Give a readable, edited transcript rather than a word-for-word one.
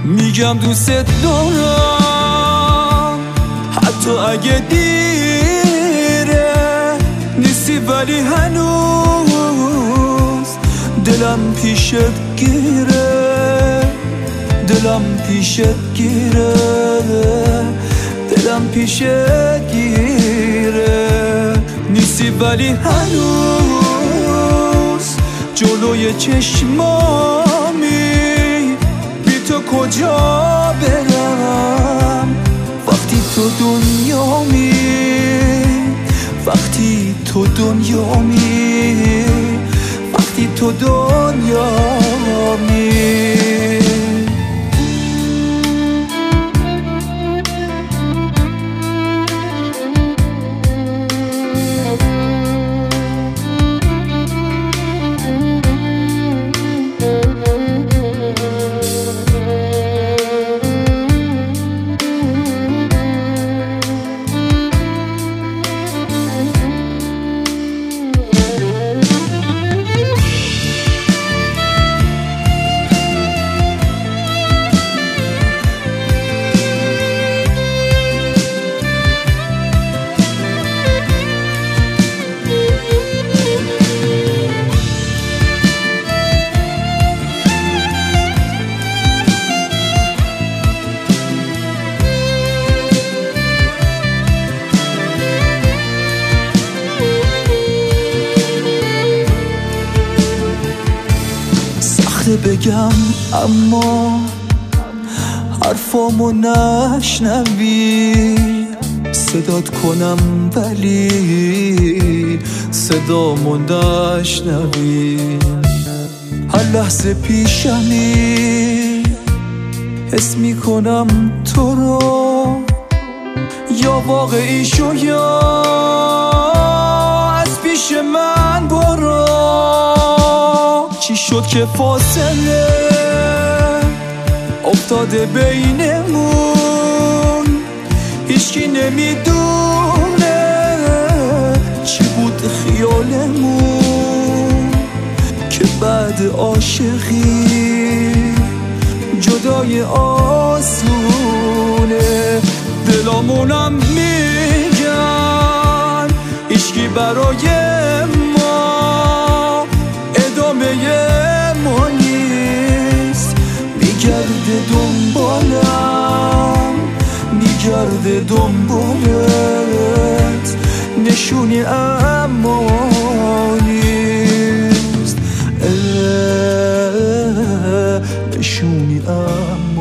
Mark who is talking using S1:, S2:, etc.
S1: میگم دوست دارم حتی اگه دیره نیستی، ولی هنوز دلم پیشت گیره، دلم پیشت گیره، دلم پیشت گیره. نیستی ولی هنوز جلوی چشمامی، بی تو کجا برم وقتی تو دنیامی، وقتی تو دنیامی، وقتی تو دنیامی. بگم اما حرفامو نشنوی، صدات کنم ولی صدامو نشنوی. هر لحظه پیشمی حس میکنم تو رو، یا واقعی شو یا از پیش من برو. چی شد که فاصله افتاده بینمون، هیچکی نمیدونه چی بود خیالمون، که بعد عاشقی جدای آسونه. دلامونم میگن هیچکی برای ما ادامه ما نیست. میگرده دنبالم، میگرده دنبالت، نشونی اما نیست، نشونی اما